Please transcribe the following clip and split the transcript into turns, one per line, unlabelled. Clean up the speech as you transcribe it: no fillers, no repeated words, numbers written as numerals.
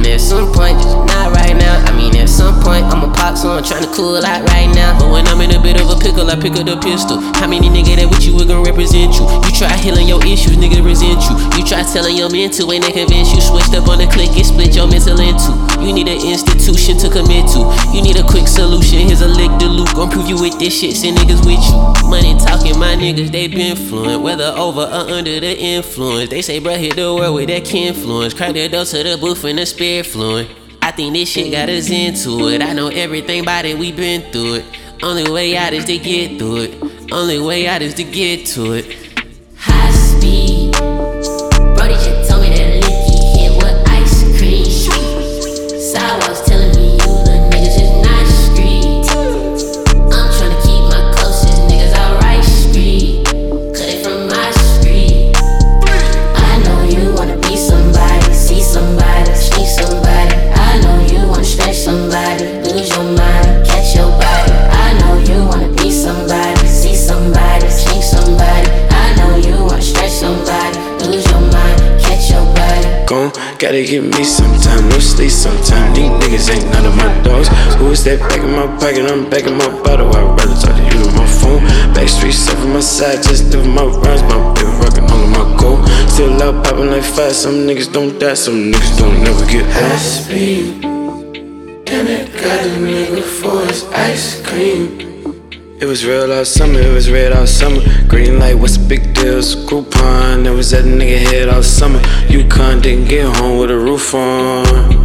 at some point, just not right now. I mean, at some point, I'ma pop, so I'm tryna cool out right now. But when I'm in a bit of a pickle, I pick up the pistol. How many niggas that with you, we gon' represent you? You try healing your issues, nigga resent you. You try telling your mental, ain't they convince you? Switched up on the click, it split your mental in two. You need an institution to commit to. You need a quick solution, here's a lick the loop. Gon' prove you with this shit, send niggas with you. Money talking, my niggas, they been fluent. Whether over or under the influence. They say, bruh, hit the world with that influence. Crack the door to the booth and the spirit fluent. I think this shit got us into it. I know everything about it, we been through it. Only way out is to get through it. Only way out is to get to it.
High speed. Brody just told me that licky hit with ice cream. Sidewalks telling me you the niggas is not street. I'm tryna keep my closest niggas out right street. Cut it from my street. I know you wanna be somebody, see somebody, sneak somebody. I know you wanna stretch somebody, lose your mind, catch your body. I know you wanna be somebody, see somebody, sneak somebody. I know you wanna stretch somebody, lose your mind, catch your body.
Gon' gotta give me some time, no sleep sometime. These niggas ain't none of my dogs. Who is that back in my pocket? I'm back in my bottle. I'd rather talk to you on my phone. Backstreet stuff from my side, just living my rhymes. My baby rockin' all of my gold. Still out poppin' like fire. Some niggas don't die, some niggas don't never get high speed. And it got a nigga for his ice cream. It was real all summer, it was red all summer. Green light, what's the big deal? Groupon, it was that nigga head all summer. UConn didn't get home with a roof on.